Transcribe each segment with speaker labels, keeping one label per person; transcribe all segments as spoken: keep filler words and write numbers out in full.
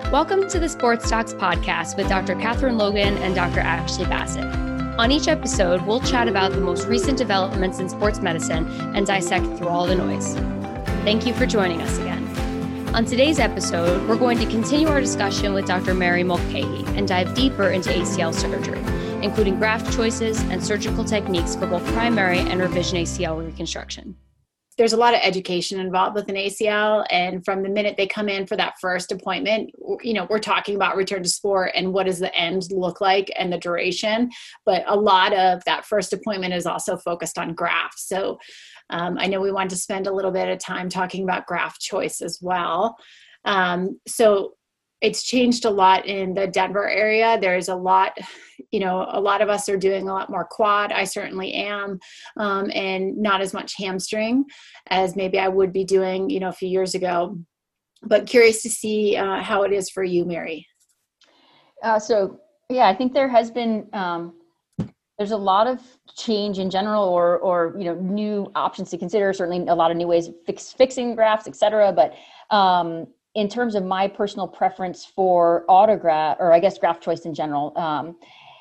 Speaker 1: Welcome to the Sports Docs podcast with Doctor Catherine Logan and Doctor Ashley Bassett. On each episode, we'll chat about the most recent developments in sports medicine and dissect through all the noise. Thank you for joining us again. On today's episode, we're going to continue our discussion with Doctor Mary Mulcahy and dive deeper into A C L surgery, including graft choices and surgical techniques for both primary and revision A C L reconstruction.
Speaker 2: There's a lot of education involved with an A C L, and from the minute they come in for that first appointment, you know, we're talking about return to sport and what does the end look like and the duration. But a lot of that first appointment is also focused on graft. So um, I know we want to spend a little bit of time talking about graft choice as well. Um, so it's changed a lot in the Denver area. There's a lot, you know, a lot of us are doing a lot more quad. I certainly am, um, and not as much hamstring as maybe I would be doing, you know, a few years ago. But curious to see uh, how it is for you, Mary.
Speaker 3: Uh, so, yeah, I think there has been, um, there's a lot of change in general, or, or, you know, new options to consider, certainly a lot of new ways of fix, fixing grafts, et cetera. But, um, in terms of my personal preference for autograft, or I guess graft choice in general, um,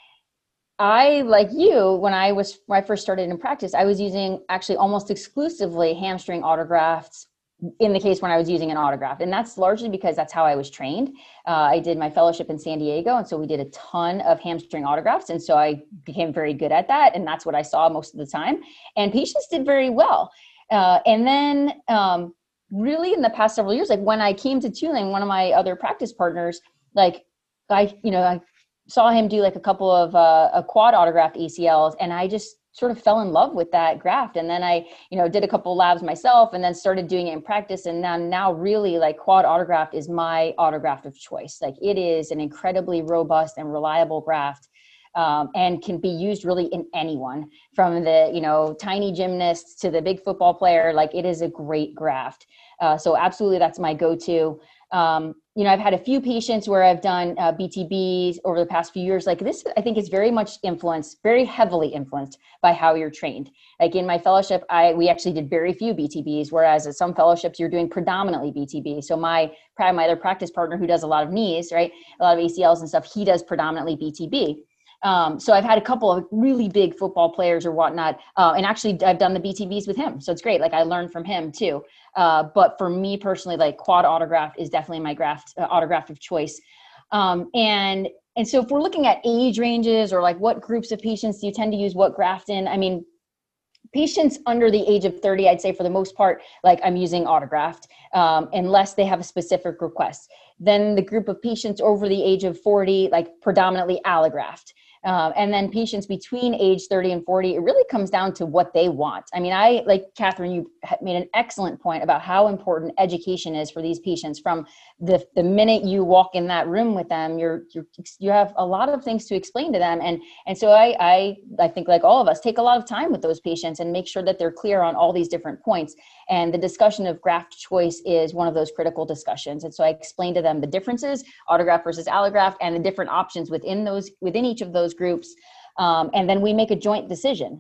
Speaker 3: I, like you, when I was, when I first started in practice, I was using actually almost exclusively hamstring autografts in the case when I was using an autograft. And that's largely because that's how I was trained. Uh, I did my fellowship in San Diego. And so we did a ton of hamstring autografts. And so I became very good at that. And that's what I saw most of the time. And patients did very well. Uh, and then, um, really in the past several years, like when I came to Tulane, one of my other practice partners, like I, you know, I saw him do like a couple of uh, a quad autograft A C Ls, and I just sort of fell in love with that graft. And then I, you know, did a couple of labs myself, and then started doing it in practice. And now, now really like quad autograft is my autograft of choice. Like it is an incredibly robust and reliable graft. Um, and can be used really in anyone, from the, you know, tiny gymnast to the big football player. Like it is a great graft. Uh, so absolutely, that's my go-to. Um, you know, I've had a few patients where I've done uh, B T Bs over the past few years. Like this, I think is very much influenced, very heavily influenced by how you're trained. Like in my fellowship, I we actually did very few B T Bs, whereas at some fellowships you're doing predominantly B T B. So my my other practice partner who does a lot of knees, right, a lot of A C Ls and stuff, he does predominantly B T B. Um, so I've had a couple of really big football players or whatnot. Uh, and actually I've done the B T Bs with him. So it's great. Like I learned from him too. Uh, but for me personally, like quad autograft is definitely my graft uh, autograft of choice. Um, and, and so if we're looking at age ranges or like what groups of patients do you tend to use what graft in? I mean, patients under the age of thirty, I'd say for the most part, like I'm using autograft, um, unless they have a specific request. Then the group of patients over the age of forty, like predominantly allograft. Um, and then patients between age thirty and forty, it really comes down to what they want. I mean, I, like Catherine, you made an excellent point about how important education is for these patients. From the the minute you walk in that room with them, you're, you're you have a lot of things to explain to them. And, and so I, I, I think like all of us, take a lot of time with those patients and make sure that they're clear on all these different points. And the discussion of graft choice is one of those critical discussions. And so I explain to them the differences, autograft versus allograft, and the different options within those, within each of those groups. Um, and then we make a joint decision.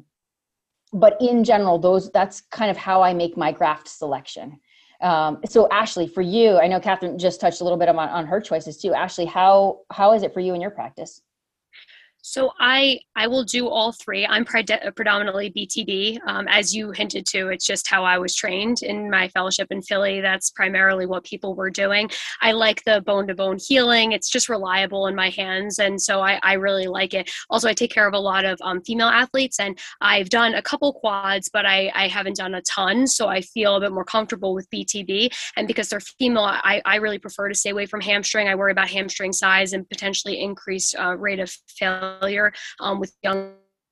Speaker 3: But in general, those that's kind of how I make my graft selection. Um, so Ashley, for you, I know Catherine just touched a little bit on, on her choices too. Ashley, how how is it for you in your practice?
Speaker 1: So I I will do all three. I'm pred- predominantly B T B. Um, as you hinted to, it's just how I was trained in my fellowship in Philly. That's primarily what people were doing. I like the bone-to-bone healing. It's just reliable in my hands. And so I, I really like it. Also, I take care of a lot of um, female athletes, and I've done a couple quads, but I, I haven't done a ton. So I feel a bit more comfortable with B T B. And because they're female, I, I really prefer to stay away from hamstring. I worry about hamstring size and potentially increased uh, rate of failure. Um, with young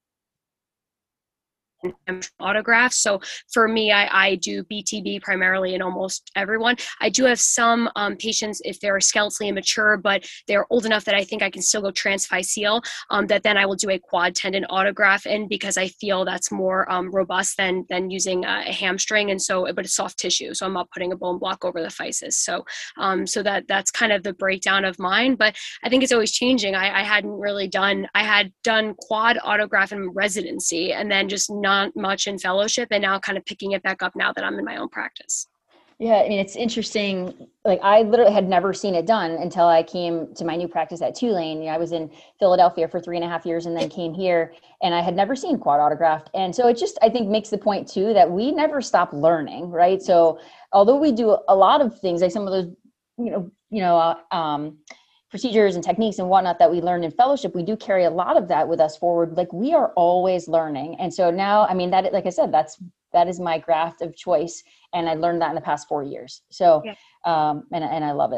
Speaker 1: autographs. So for me, I, I do B T B primarily in almost everyone. I do have some um, patients, if they're skeletally immature, but they're old enough that I think I can still go transphyseal, um, that then I will do a quad tendon autograft in, because I feel that's more um, robust than than using a, a hamstring. And so, but it's soft tissue. So I'm not putting a bone block over the physis. So, um, so that that's kind of the breakdown of mine. But I think it's always changing. I, I hadn't really done, I had done quad autograft in residency, and then just not much in fellowship, and now kind of picking it back up now that I'm in my own practice.
Speaker 3: Yeah, I mean, it's interesting. Like, I literally had never seen it done until I came to my new practice at Tulane. You know, I was in Philadelphia for three and a half years and then came here, and I had never seen quad autographed. And so it just, I think, makes the point too that we never stop learning, right? So although we do a lot of things, like some of those, you know, you know, uh, um, procedures and techniques and whatnot that we learned in fellowship, we do carry a lot of that with us forward. Like, we are always learning. And so now, I mean, that, like I said, that's, that is my graft of choice. And I learned that in the past four years. So, yeah. um, and, and I love it.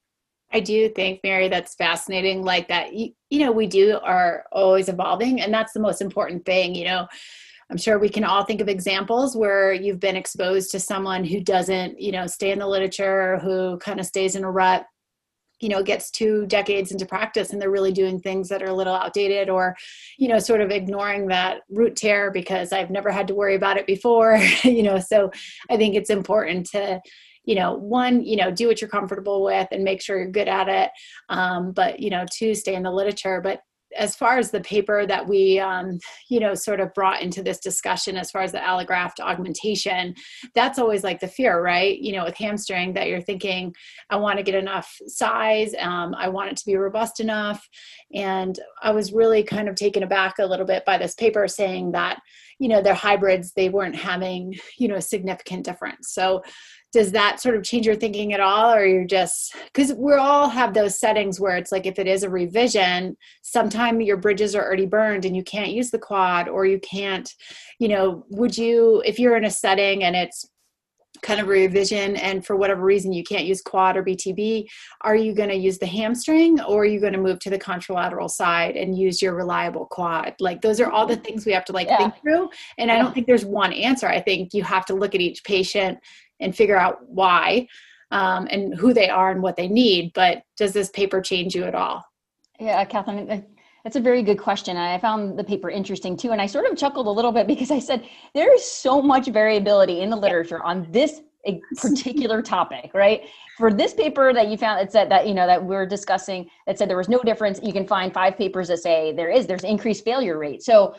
Speaker 2: I do think, Mary, that's fascinating. Like that, you, you know, we do are always evolving, and that's the most important thing. You know, I'm sure we can all think of examples where you've been exposed to someone who doesn't, you know, stay in the literature, who kind of stays in a rut, you know, gets two decades into practice and they're really doing things that are a little outdated, or, you know, sort of ignoring that root tear because I've never had to worry about it before, you know. So I think it's important to, you know, one, you know, do what you're comfortable with and make sure you're good at it. Um, but, you know, two, stay in the literature. But as far as the paper that we, um, you know, sort of brought into this discussion, as far as the allograft augmentation, that's always like the fear, right? You know, with hamstring, that you're thinking, I want to get enough size. Um, I want it to be robust enough. And I was really kind of taken aback a little bit by this paper saying that, you know, their hybrids, they weren't having, you know, a significant difference. So does that sort of change your thinking at all? Or you're just, because we all have those settings where it's like, if it is a revision, sometime your bridges are already burned and you can't use the quad, or you can't, you know, would you, if you're in a setting and it's kind of a revision and for whatever reason you can't use quad or B T B, are you going to use the hamstring, or are you going to move to the contralateral side and use your reliable quad? Like, those are all the things we have to like yeah. think through. And I don't think there's one answer. I think you have to look at each patient and figure out why, um, and who they are and what they need. But does this paper change you at all?
Speaker 3: Yeah, Catherine, that's a very good question. I found the paper interesting too. And I sort of chuckled a little bit because I said, there is so much variability in the literature on this particular topic, right? For this paper that you found, it said that, you know, that we're discussing, that said there was no difference. You can find five papers that say there is, there's increased failure rate. So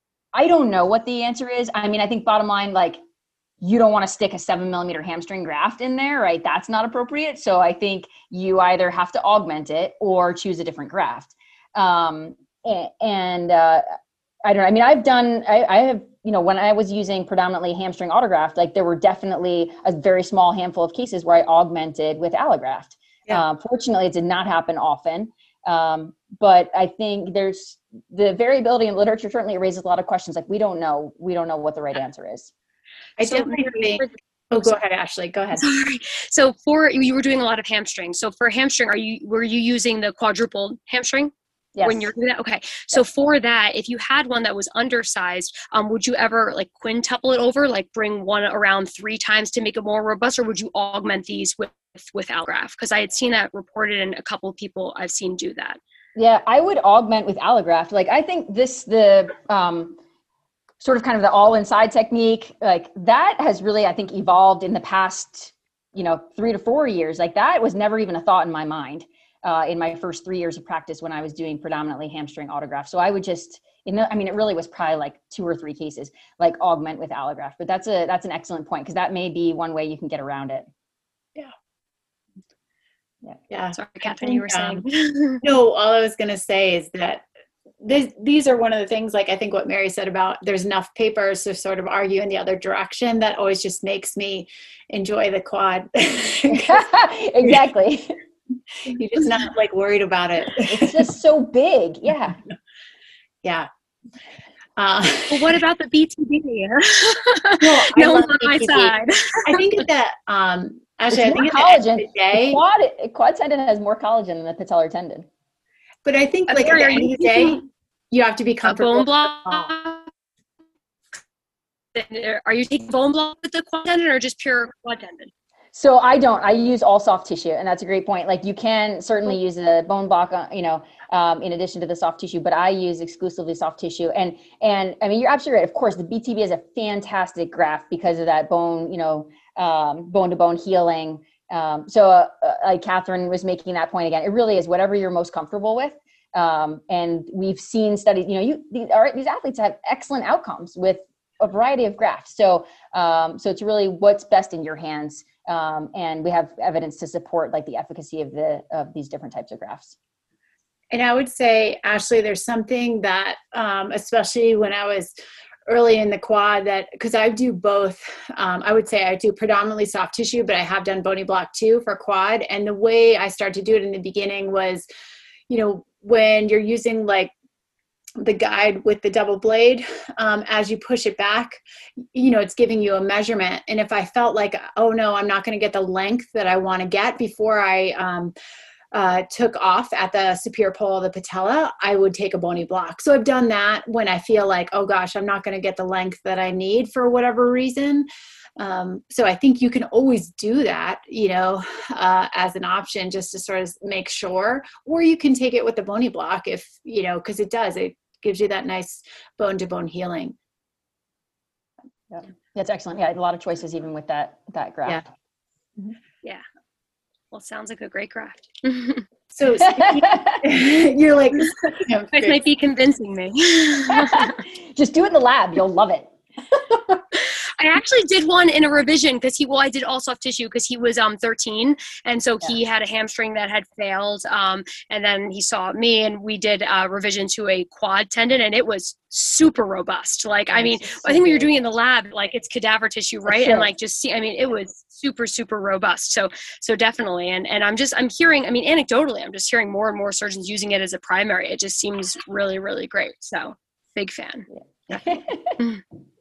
Speaker 3: I don't know what the answer is. I mean, I think bottom line, like, you don't want to stick a seven millimeter hamstring graft in there, right? That's not appropriate. So I think you either have to augment it or choose a different graft. Um, and uh, I don't know. I mean, I've done, I, I have, you know, when I was using predominantly hamstring autograft, like there were definitely a very small handful of cases where I augmented with allograft. Yeah. Um, fortunately, it did not happen often. Um, but I think there's the variability in literature certainly raises a lot of questions. Like, we don't know, we don't know what the right answer is.
Speaker 2: I so definitely think, oh, go ahead, Ashley, go ahead.
Speaker 1: Sorry. So for, you were doing a lot of hamstring. So for hamstring, are you, were you using the quadruple hamstring? Yes. When you're doing that? Okay. So yes. For that, if you had one that was undersized, um, would you ever like quintuple it over, like bring one around three times to make it more robust, or would you augment these with, with allograft? Because I had seen that reported and a couple of people I've seen do that.
Speaker 3: Yeah, I would augment with allograft. Like, I think this, the, um, sort of kind of the all inside technique, like that has really, I think, evolved in the past, you know, three to four years. Like, that was never even a thought in my mind uh, in my first three years of practice when I was doing predominantly hamstring autograft. So I would just, you know, I mean, it really was probably like two or three cases, like augment with allograft. But that's a, that's an excellent point, because that may be one way you can get around it.
Speaker 2: Yeah.
Speaker 3: Yeah.
Speaker 2: Yeah.
Speaker 1: Sorry, Catherine, think, you were saying.
Speaker 2: Um, no, all I was going to say is that This, these are one of the things, like I think what Mary said about there's enough papers to sort of argue in the other direction, that always just makes me enjoy the quad.
Speaker 3: Exactly.
Speaker 2: You're just not like worried about it.
Speaker 3: It's just so big. Yeah.
Speaker 2: Yeah. Uh,
Speaker 1: well, what about the B T B?
Speaker 2: No,
Speaker 1: no one's on my side.
Speaker 2: I think that, um, actually,
Speaker 3: it's
Speaker 2: I think
Speaker 3: more
Speaker 2: at the
Speaker 3: collagen.
Speaker 2: end of the day,
Speaker 3: the quad, quad tendon has more collagen than the patellar tendon.
Speaker 2: But I think, like, at the end of the day, you have to be comfortable.
Speaker 1: Bone block? Are you taking bone block with the quad tendon, or just pure quad tendon?
Speaker 3: So I don't. I use all soft tissue, and that's a great point. Like, you can certainly use a bone block, uh, you know, um, in addition to the soft tissue, but I use exclusively soft tissue. And and I mean, you're absolutely right. Of course, the B T B is a fantastic graft because of that bone, you know, um, bone to bone healing. Um, so uh, like Catherine was making that point again, it really is whatever you're most comfortable with. Um, and we've seen studies, you know, you, these, all right, these athletes have excellent outcomes with a variety of grafts. So, um, so it's really what's best in your hands. Um, and we have evidence to support like the efficacy of the of these different types of grafts.
Speaker 2: And I would say, Ashley, there's something that, um, especially when I was early in the quad, that because I do both, um, I would say I do predominantly soft tissue, but I have done bony block too for quad. And the way I started to do it in the beginning was, you know, when you're using like the guide with the double blade, um, as you push it back, you know, it's giving you a measurement. And if I felt like, oh no, I'm not going to get the length that I want to get before I um, uh, took off at the superior pole of the patella, I would take a bony block. So I've done that when I feel like, oh gosh, I'm not going to get the length that I need for whatever reason. Um, so I think you can always do that, you know, uh, as an option just to sort of make sure, or you can take it with the bony block if, you know, cause it does, it gives you that nice bone to bone healing.
Speaker 3: Yeah, that's excellent. Yeah. A lot of choices even with that, that graft.
Speaker 1: Yeah. Yeah. Well, it sounds like a great graft.
Speaker 2: So you're like, you
Speaker 1: know, guys might be convincing me.
Speaker 3: Just do it in the lab. You'll love it.
Speaker 1: I actually did one in a revision because he, well, I did all soft tissue because he was um thirteen. And so yeah. he had a hamstring that had failed. Um, and then he saw me and we did a revision to a quad tendon and it was super robust. Like, I mean, so I think what you're doing in the lab, like it's cadaver tissue, right? Sure. And like, just see, I mean, it was super, super robust. So, so definitely. And, and I'm just, I'm hearing, I mean, anecdotally, I'm just hearing more and more surgeons using it as a primary. It just seems really, really great. So big fan. Yeah.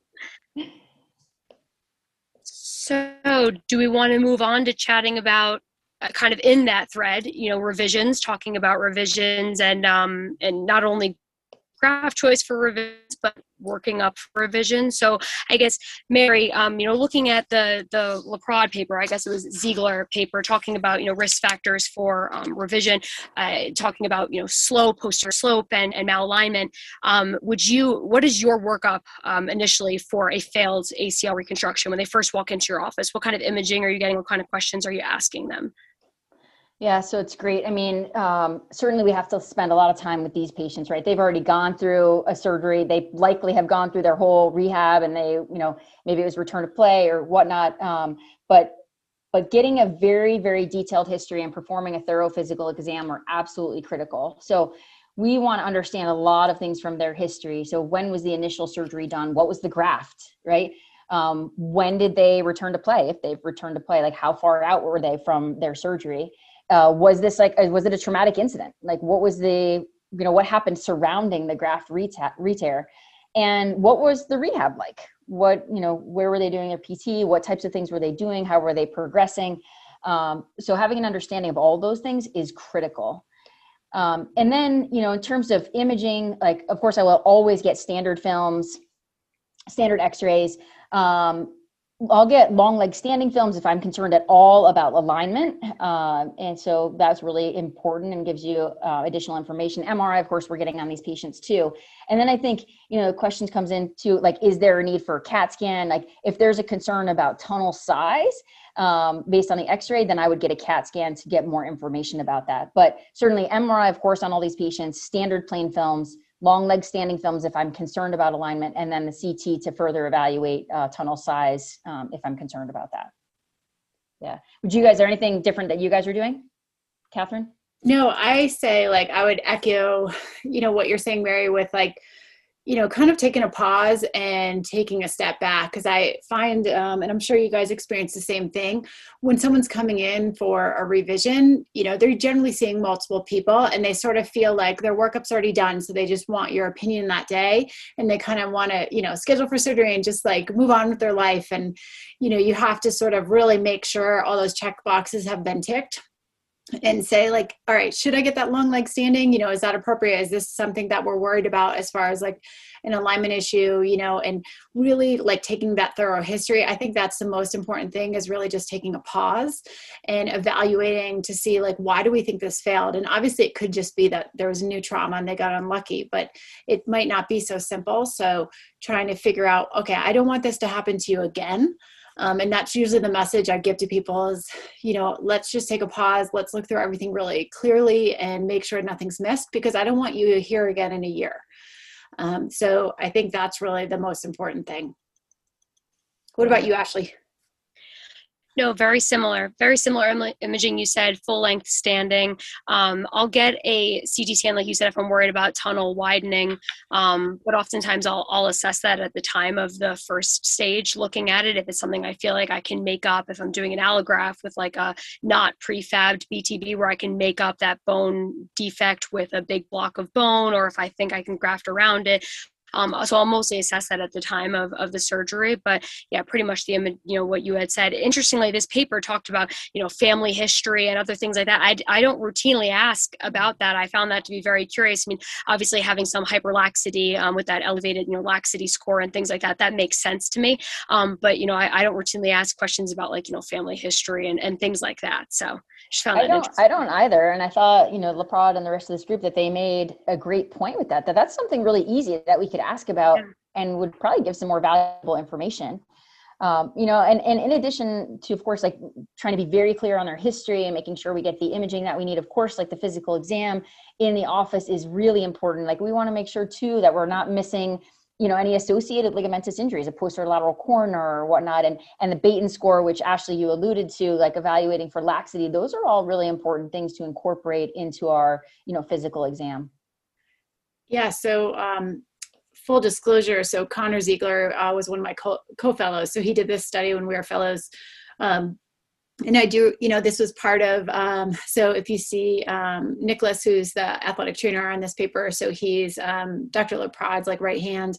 Speaker 1: So do we want to move on to chatting about uh, kind of in that thread, you know, revisions, talking about revisions and um, and not only graft choice for revisions, but working up for revision. So I guess, Mary, um, you know, looking at the the Laprade paper, I guess it was Ziegler paper, talking about, you know, risk factors for um, revision, uh, talking about, you know, slow posterior slope and, and malalignment. Um, would you, what is your workup um, initially for a failed A C L reconstruction when they first walk into your office? What kind of imaging are you getting? What kind of questions are you asking them?
Speaker 3: Yeah, so it's great. I mean, um, certainly we have to spend a lot of time with these patients, right? They've already gone through a surgery. They likely have gone through their whole rehab and they, you know, maybe it was return to play or whatnot. Um, but but getting a very, very detailed history and performing a thorough physical exam are absolutely critical. So we want to understand a lot of things from their history. So when was the initial surgery done? What was the graft, right? Um, when did they return to play? If they've returned to play, like how far out were they from their surgery? Uh, was this like, was it a traumatic incident? Like what was the, you know, what happened surrounding the graft reta- re-tear? And what was the rehab like? What, you know, where were they doing their P T? What types of things were they doing? How were they progressing? Um, so having an understanding of all those things is critical. Um, and then, you know, in terms of imaging, like, of course, I will always get standard films, standard x-rays. Um, I'll get long leg standing films if I'm concerned at all about alignment. Uh, and so that's really important and gives you uh, additional information. M R I, of course, we're getting on these patients too. And then I think, you know, the questions comes into like, is there a need for a CAT scan? Like if there's a concern about tunnel size um, based on the x-ray, then I would get a CAT scan to get more information about that. But certainly M R I, of course, on all these patients, standard plain films, long leg standing films if I'm concerned about alignment, and then the C T to further evaluate uh, tunnel size um, if I'm concerned about that. Yeah. Would you guys, is there anything different that you guys are doing? Catherine?
Speaker 2: No, I say like, I would echo, you know, what you're saying, Mary, with like, you know, kind of taking a pause and taking a step back. Cause I find, um, and I'm sure you guys experience the same thing, when someone's coming in for a revision, you know, they're generally seeing multiple people and they sort of feel like their workup's already done. So they just want your opinion that day and they kind of want to, you know, schedule for surgery and just like move on with their life. And, you know, you have to sort of really make sure all those check boxes have been ticked. And say like, all right, should I get that long leg standing? You know, is that appropriate? Is this something that we're worried about as far as like an alignment issue, you know, and really like taking that thorough history. I think that's the most important thing, is really just taking a pause and evaluating to see like, why do we think this failed? And obviously it could just be that there was a new trauma and they got unlucky, but it might not be so simple. So trying to figure out, okay, I don't want this to happen to you again. Um, and that's usually the message I give to people is, you know, let's just take a pause. Let's look through everything really clearly and make sure nothing's missed, because I don't want you to hear again in a year. Um, so I think that's really the most important thing. What about you, Ashley?
Speaker 1: No, very similar, very similar Im- imaging. You said full length standing. Um, I'll get a C T scan, like you said, if I'm worried about tunnel widening. Um, but oftentimes I'll, I'll assess that at the time of the first stage looking at it. If it's something I feel like I can make up, if I'm doing an allograft with like a not prefabbed B T B where I can make up that bone defect with a big block of bone, or if I think I can graft around it. Um, so I'll mostly assess that at the time of, of the surgery, but yeah, pretty much the, you know, what you had said. Interestingly, this paper talked about, you know, family history and other things like that. I, I don't routinely ask about that. I found that to be very curious. I mean, obviously having some hyperlaxity um, with that elevated, you know, laxity score and things like that, that makes sense to me. Um, but, you know, I, I don't routinely ask questions about like, you know, family history and, and things like that. So just found
Speaker 3: I
Speaker 1: that
Speaker 3: don't,
Speaker 1: interesting.
Speaker 3: I don't either. And I thought, you know, Laprade and the rest of this group, that they made a great point with that, that that's something really easy that we could ask about yeah. and would probably give some more valuable information. Um, you know, and, and in addition to, of course, like trying to be very clear on their history and making sure we get the imaging that we need, of course, like the physical exam in the office is really important. Like we want to make sure too, that we're not missing, you know, any associated ligamentous injuries, a posterior lateral corner or whatnot. And, and the Baton score, which Ashley, you alluded to, like evaluating for laxity, those are all really important things to incorporate into our, you know, physical exam.
Speaker 2: Yeah. So, um, full disclosure. So Connor Ziegler uh, was one of my co- co-fellows. So he did this study when we were fellows. Um, And I do, you know, this was part of, um, so if you see um, Nicholas, who's the athletic trainer on this paper, so he's um, Doctor Laprade's like right hand,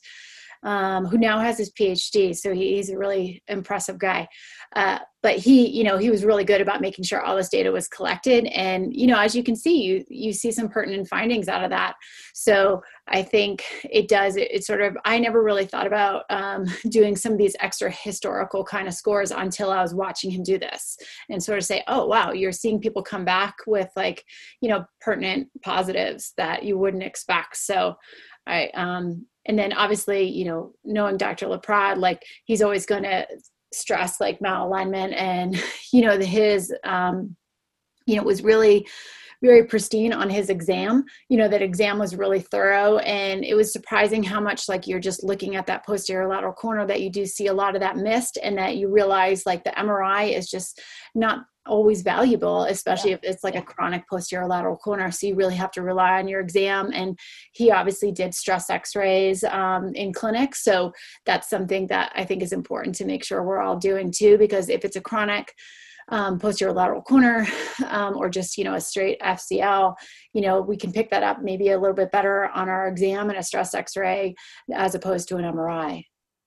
Speaker 2: um, who now has his PhD. So he, he's a really impressive guy. Uh, but he, you know, he was really good about making sure all this data was collected. And, you know, as you can see, you, you see some pertinent findings out of that. So I think it does, it, it sort of, I never really thought about um, doing some of these extra historical kind of scores until I was watching him do this and sort of say, oh, wow, you're seeing people come back with like, you know, pertinent positives that you wouldn't expect. So I, um, and then obviously, you know, knowing Doctor Laprade, like he's always going to stress like malalignment and, you know, the, his, um, you know, was really very pristine on his exam. You know, that exam was really thorough, and it was surprising how much like you're just looking at that posterior lateral corner that you do see a lot of that missed, and that you realize like the M R I is just not always valuable, especially yeah. if it's like yeah. a chronic posterior lateral corner. So you really have to rely on your exam. And he obviously did stress x-rays um, in clinic. So that's something that I think is important to make sure we're all doing too, because if it's a chronic um, posterior lateral corner um, or just, you know, a straight F C L, you know, we can pick that up maybe a little bit better on our exam and a stress x-ray as opposed to an M R I.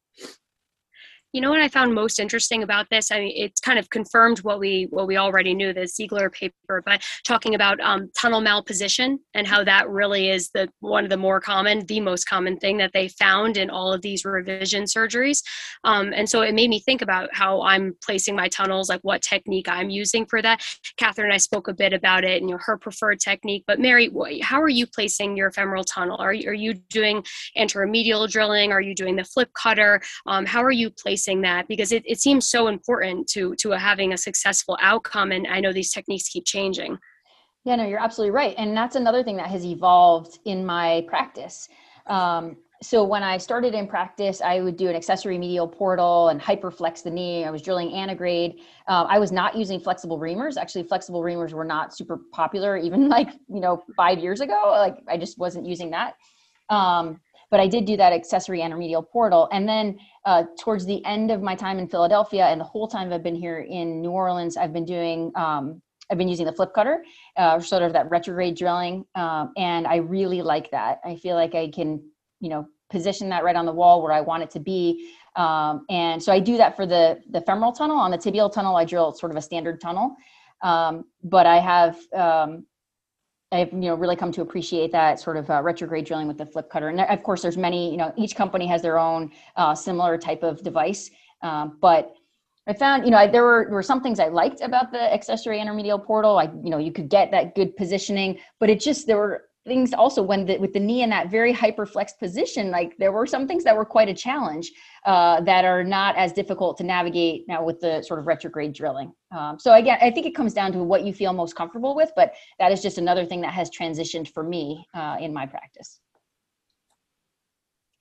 Speaker 1: You know what I found most interesting about this? I mean, it's kind of confirmed what we what we already knew, the Ziegler paper, but talking about um, tunnel malposition and how that really is the one of the more common, the most common thing that they found in all of these revision surgeries. Um, and so it made me think about how I'm placing my tunnels, like what technique I'm using for that. Catherine and I spoke a bit about it and, you know, her preferred technique. But Mary, how are you placing your femoral tunnel? Are you, are you doing anteromedial drilling? Are you doing the flip cutter? Um, how are you placing that? Because it, it seems so important to to having a successful outcome, and I know these techniques keep changing.
Speaker 3: Yeah, no, you're absolutely right, and that's another thing that has evolved in my practice. Um, so when I started in practice, I would do an accessory medial portal and hyperflex the knee. I was drilling antegrade. Um, I was not using flexible reamers. Actually, flexible reamers were not super popular even like, you know, five years ago. Like I just wasn't using that. Um, But I did do that accessory anteromedial portal. And then uh, towards the end of my time in Philadelphia and the whole time I've been here in New Orleans, I've been doing, um, I've been using the flip cutter, uh, sort of that retrograde drilling. Um, and I really like that. I feel like I can, you know, position that right on the wall where I want it to be. Um, and so I do that for the, the femoral tunnel. On the tibial tunnel, I drill sort of a standard tunnel. Um, but I have, um, I've, you know, really come to appreciate that sort of uh, retrograde drilling with the flip cutter. And of course, there's many, you know, each company has their own uh, similar type of device. Um, but I found, you know, I, there were there were some things I liked about the accessory anteromedial portal. I, you know, you could get that good positioning, but it just, there were things also when the, with the knee in that very hyperflexed position, like there were some things that were quite a challenge uh, that are not as difficult to navigate now with the sort of retrograde drilling. Um, so again, I think it comes down to what you feel most comfortable with, but that is just another thing that has transitioned for me uh, in my practice.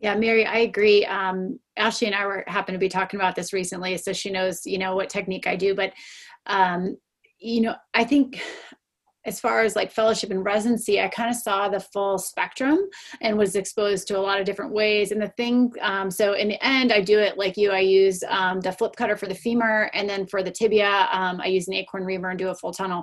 Speaker 2: Yeah, Mary, I agree. Um, Ashley and I were happen to be talking about this recently, so she knows, you know, what technique I do. But, um, you know, I think as far as like fellowship and residency, I kind of saw the full spectrum and was exposed to a lot of different ways. And the thing, um, so in the end, I do it like you. I use um, the flip cutter for the femur, and then for the tibia, um, I use an acorn reamer and do a full tunnel.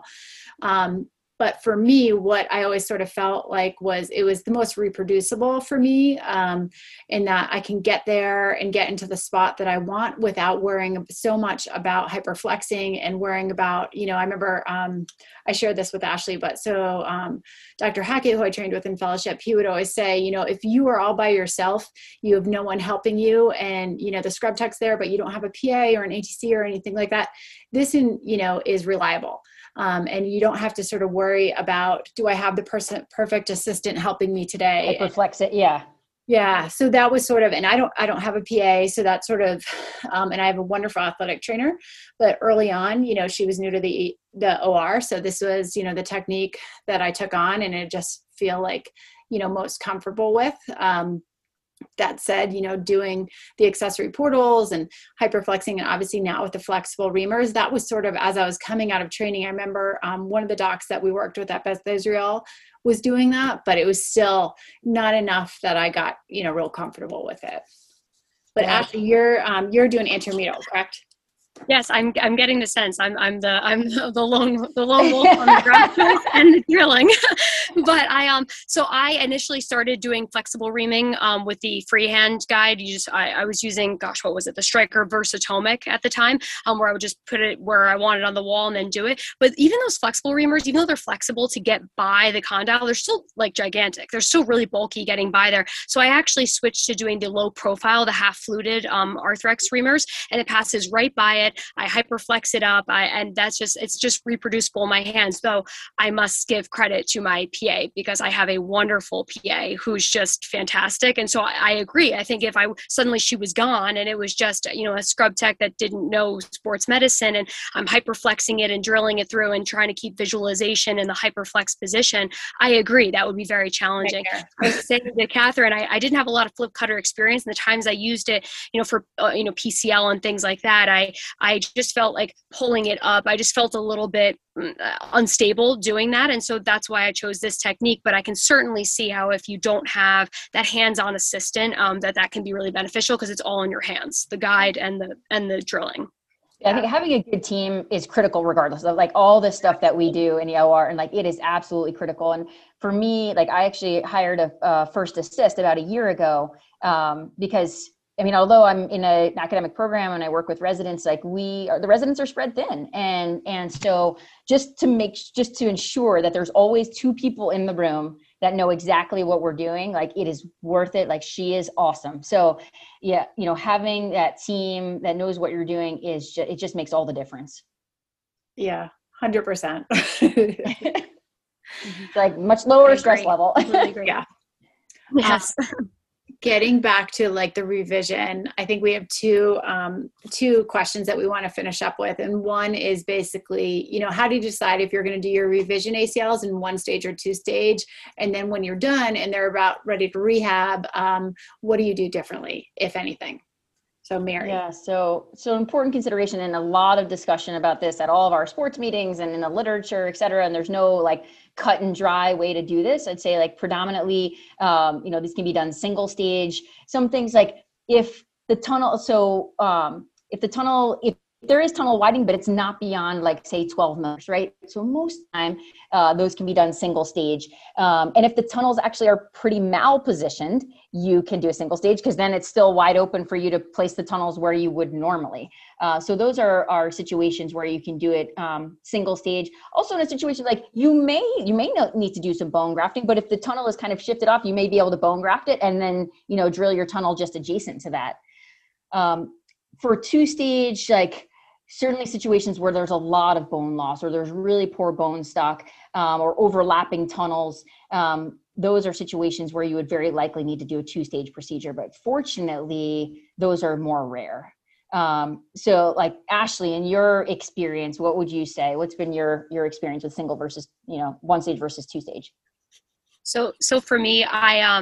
Speaker 2: Um, But for me, what I always sort of felt like was it was the most reproducible for me, um, in that I can get there and get into the spot that I want without worrying so much about hyperflexing and worrying about, you know, I remember um, I shared this with Ashley, but so um, Doctor Hackett, who I trained with in fellowship, he would always say, you know, if you are all by yourself, you have no one helping you, and, you know, the scrub tech's there, but you don't have a P A or an A T C or anything like that, this, in, you know, is reliable. Um, and you don't have to sort of worry about, do I have the person perfect assistant helping me today?
Speaker 3: Hyperflex it, yeah.
Speaker 2: Yeah. So that was sort of, and I don't, I don't have a P A. So that's sort of, um, and I have a wonderful athletic trainer, but early on, you know, she was new to the, the O R. So this was, you know, the technique that I took on, and it just feel like, you know, most comfortable with. Um, That said, you know, doing the accessory portals and hyperflexing, and obviously now with the flexible reamers, that was sort of as I was coming out of training. I remember um, one of the docs that we worked with at Beth Israel was doing that, but it was still not enough that I got, you know, real comfortable with it. But
Speaker 3: Yeah.
Speaker 2: Ashley, you're um, you're doing intermedial, correct?
Speaker 1: Yes, I'm. I'm getting the sense. I'm. I'm the. I'm the lone. The lone wolf on the ground truth and the drilling. But I um. So I initially started doing flexible reaming um with the freehand guide. You just. I, I was using. Gosh, what was it? The Stryker Versatomic at the time. Um, where I would just put it where I wanted on the wall and then do it. But even those flexible reamers, even though they're flexible to get by the condyle, they're still like gigantic. They're still really bulky getting by there. So I actually switched to doing the low profile, the half fluted um Arthrex reamers, and it passes right by it. I hyperflex it up, I, and that's just, it's just reproducible in my hands. Though I must give credit to my P A, because I have a wonderful P A who's just fantastic. And so I, I agree. I think if I suddenly she was gone and it was just, you know, a scrub tech that didn't know sports medicine, and I'm hyperflexing it and drilling it through and trying to keep visualization in the hyperflex position, I agree that would be very challenging. I was saying to Catherine, I, I didn't have a lot of flip cutter experience, and the times I used it, you know, for uh, you know P C L and things like that, I I just felt like pulling it up. I just felt a little bit uh, unstable doing that. And so that's why I chose this technique. But I can certainly see how if you don't have that hands-on assistant, um, that that can be really beneficial, because it's all in your hands, the guide and the and the drilling.
Speaker 3: Yeah, I think having a good team is critical regardless of like all the stuff that we do in the O R, and like it is absolutely critical. And for me, like I actually hired a, a first assist about a year ago um, because I mean, although I'm in a, an academic program and I work with residents, like we are, the residents are spread thin. And, and so just to make, just to ensure that there's always two people in the room that know exactly what we're doing, like it is worth it. Like she is awesome. So yeah, you know, having that team that knows what you're doing is just, it just makes all the difference.
Speaker 2: Yeah. one hundred percent.
Speaker 3: It's like much lower stress level.
Speaker 1: Really great.
Speaker 2: Yeah.
Speaker 1: Yes.
Speaker 2: Um, Getting back to like the revision, I think we have two um, two questions that we want to finish up with. And one is basically, you know, how do you decide if you're going to do your revision A C Ls in one stage or two stage? And then when you're done and they're about ready to rehab, um, what do you do differently, if anything? So Mary.
Speaker 3: Yeah, so so important consideration, and a lot of discussion about this at all of our sports meetings and in the literature, et cetera. And there's no like cut and dry way to do this. I'd say like predominantly, um, you know, this can be done single stage. Some things like if the tunnel, so um, if the tunnel, if there is tunnel widening, but it's not beyond like say twelve millimeters, right? So most of the time, uh, those can be done single stage. Um, and if the tunnels actually are pretty malpositioned, you can do a single stage, because then it's still wide open for you to place the tunnels where you would normally. Uh, so those are, are situations where you can do it um, single stage. Also in a situation like you may, you may not need to do some bone grafting, but if the tunnel is kind of shifted off, you may be able to bone graft it and then, you know, drill your tunnel just adjacent to that. Um, for two stage, like, certainly situations where there's a lot of bone loss or there's really poor bone stock um, or overlapping tunnels. Um, those are situations where you would very likely need to do a two-stage procedure, but fortunately, those are more rare. Um, so like Ashley, in your experience, what would you say? What's been your, your experience with single versus, you know, one stage versus two stage?
Speaker 1: So, so for me, I, um,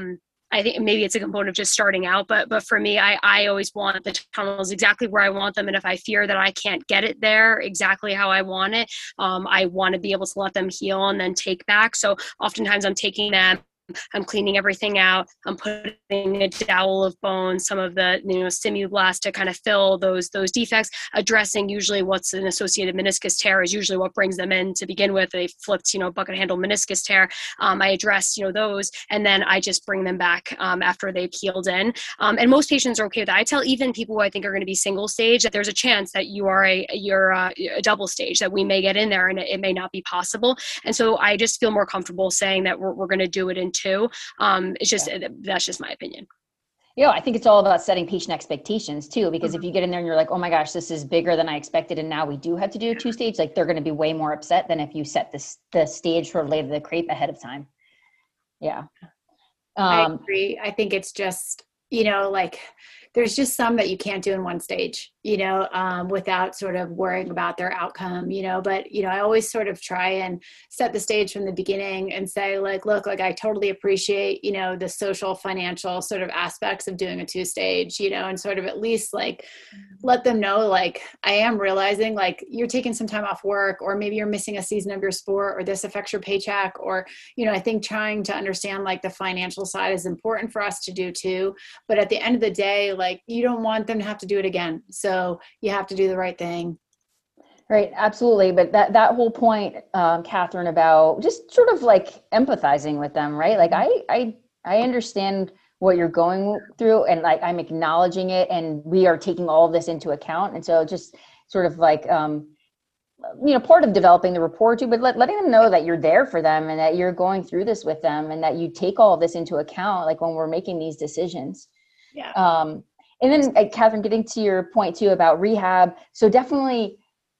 Speaker 1: I think maybe it's a component of just starting out, but but for me, I, I always want the tunnels exactly where I want them. And if I fear that I can't get it there exactly how I want it, um, I want to be able to let them heal and then take back. So oftentimes I'm taking them, I'm cleaning everything out. I'm putting a dowel of bone, some of the, you know, Simublast to kind of fill those those defects, addressing usually what's an associated meniscus tear is usually what brings them in to begin with. They flipped, you know, bucket handle meniscus tear. Um, I address, you know, those, and then I just bring them back um, after they've healed in. Um, and most patients are okay with that. I tell even people who I think are going to be single stage that there's a chance that you are a, you're a, a double stage, that we may get in there and it, it may not be possible. And so I just feel more comfortable saying that we're, we're going to do it in too. Um, it's just, yeah. That's just my opinion.
Speaker 3: Yeah, I think it's all about setting patient expectations too, because mm-hmm. if you get in there and you're like, oh my gosh, this is bigger than I expected, and now we do have to do a two stage, like they're going to be way more upset than if you set this, the stage for later the crepe ahead of time. Yeah. Um,
Speaker 2: I agree. I think it's just, you know, like there's just some that you can't do in one stage, you know, um, without sort of worrying about their outcome, you know, but, you know, I always sort of try and set the stage from the beginning and say like, look, like I totally appreciate, you know, the social, financial sort of aspects of doing a two stage, you know, and sort of at least like let them know, like, I am realizing like you're taking some time off work, or maybe you're missing a season of your sport, or this affects your paycheck, or, you know, I think trying to understand like the financial side is important for us to do too. But at the end of the day, like you don't want them to have to do it again. So you have to do the right thing.
Speaker 3: Right. Absolutely. But that, that whole point, um, Catherine, about just sort of like empathizing with them, right? Like I, I, I understand what you're going through, and like, I'm acknowledging it, and we are taking all of this into account. And so just sort of like, um, you know, part of developing the rapport too, but let, letting them know that you're there for them and that you're going through this with them, and that you take all of this into account, like when we're making these decisions.
Speaker 2: Yeah.
Speaker 3: Um, And then, uh, Catherine, getting to your point too about rehab. So definitely,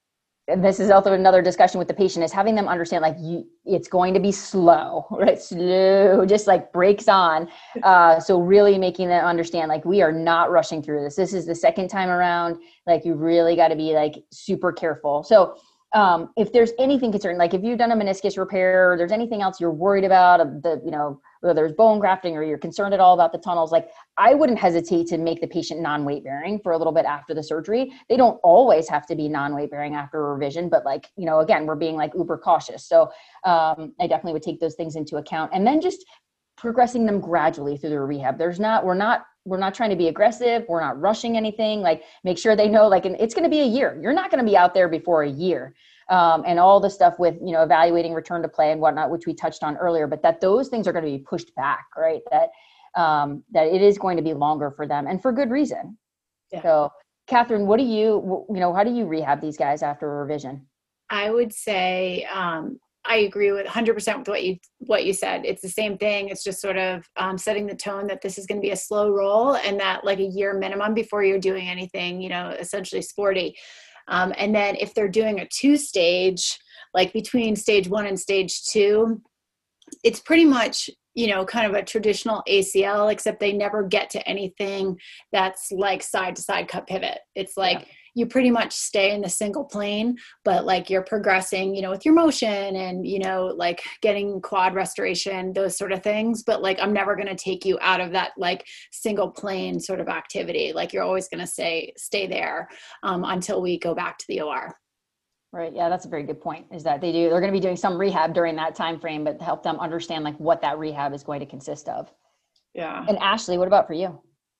Speaker 3: and this is also another discussion with the patient, is having them understand like you, it's going to be slow, right? Slow, just like brakes on. Uh, so really making them understand like we are not rushing through this. This is the second time around. Like you really got to be like super careful. So um, if there's anything concerning, like if you've done a meniscus repair, or there's anything else you're worried about, the, you know, whether there's bone grafting or you're concerned at all about the tunnels, like I wouldn't hesitate to make the patient non-weight bearing for a little bit after the surgery. They don't always have to be non-weight bearing after a revision, but like, you know, again, we're being like uber cautious. So um, I definitely would take those things into account, and then just progressing them gradually through the rehab. There's not, we're not, we're not trying to be aggressive. We're not rushing anything. Like make sure they know, like, it's going to be a year. You're not going to be out there before a year. Um, and all the stuff with, you know, evaluating return to play and whatnot, which we touched on earlier, but that those things are going to be pushed back, right? That, um, that it is going to be longer for them, and for good reason. Yeah. So Catherine, what do you, you know, how do you rehab these guys after a revision?
Speaker 2: I would say, um, I agree with one hundred percent with what you, what you said. It's the same thing. It's just sort of um, setting the tone that this is going to be a slow roll, and that like a year minimum before you're doing anything, you know, essentially sporty. Um, and then if they're doing a two stage, like between stage one and stage two, it's pretty much, you know, kind of a traditional A C L, except they never get to anything that's like side to side cut pivot. It's like, yeah. You pretty much stay in the single plane, but like you're progressing, you know, with your motion and, you know, like getting quad restoration, those sort of things. But like, I'm never going to take you out of that like single plane sort of activity. Like you're always going to stay, stay there um, until we go back to the O R.
Speaker 3: Right. Yeah, that's a very good point, is that they do, they're going to be doing some rehab during that time frame, but to help them understand like what that rehab is going to consist of.
Speaker 2: Yeah.
Speaker 3: And Ashley, what about for you?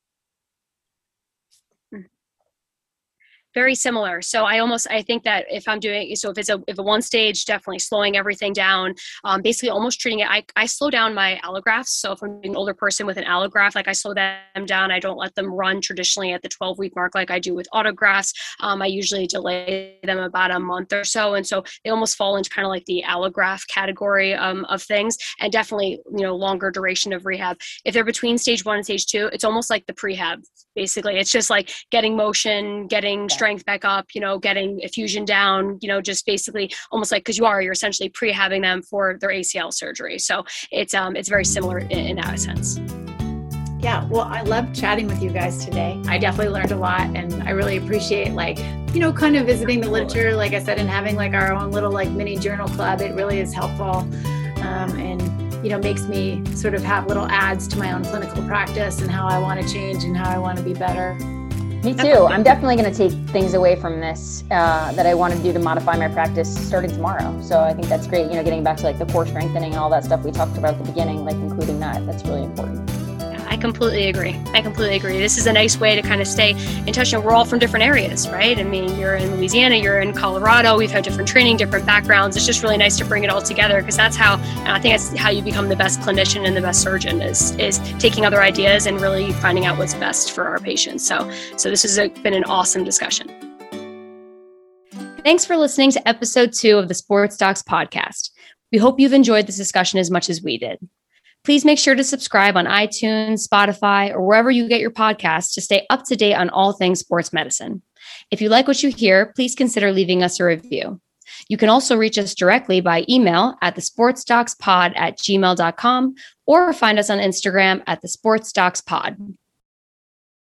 Speaker 1: Very similar. So I almost, I think that if I'm doing, so if it's a, if a one stage, definitely slowing everything down, um, basically almost treating it, I, I slow down my allografts. So if I'm an older person with an allograft, like I slow them down, I don't let them run traditionally at the twelve week mark, like I do with autografts. Um, I usually delay them about a month or so. And so they almost fall into kind of like the allograft category um, of things, and definitely, you know, longer duration of rehab. If they're between stage one and stage two, it's almost like the prehab. Basically, it's just like getting motion, getting strength back up, you know, getting effusion down, you know, just basically almost like, because you are, you're essentially prehabbing them for their A C L surgery. So it's um it's very similar in, in that sense.
Speaker 2: Yeah, well, I love chatting with you guys today. I definitely learned a lot, and I really appreciate like, you know, kind of visiting the literature, like I said, and having like our own little like mini journal club. It really is helpful. Um, and you know, makes me sort of have little ads to my own clinical practice and how I want to change and how I want to be better.
Speaker 3: Me too. I'm definitely going to take things away from this uh, that I want to do to modify my practice starting tomorrow. So I think that's great. You know, getting back to like the core strengthening and all that stuff we talked about at the beginning, like including that, that's really important.
Speaker 1: I completely agree. I completely agree. This is a nice way to kind of stay in touch. And we're all from different areas, right? I mean, you're in Louisiana, you're in Colorado. We've had different training, different backgrounds. It's just really nice to bring it all together because that's how, and I think that's how you become the best clinician and the best surgeon is, is taking other ideas and really finding out what's best for our patients. So, so this has been an awesome discussion. Thanks for listening to episode two of the Sports Docs podcast. We hope you've enjoyed this discussion as much as we did. Please make sure to subscribe on iTunes, Spotify, or wherever you get your podcasts to stay up to date on all things sports medicine. If you like what you hear, please consider leaving us a review. You can also reach us directly by email at the sports docs pod at gmail dot com or find us on Instagram at the sports docs pod.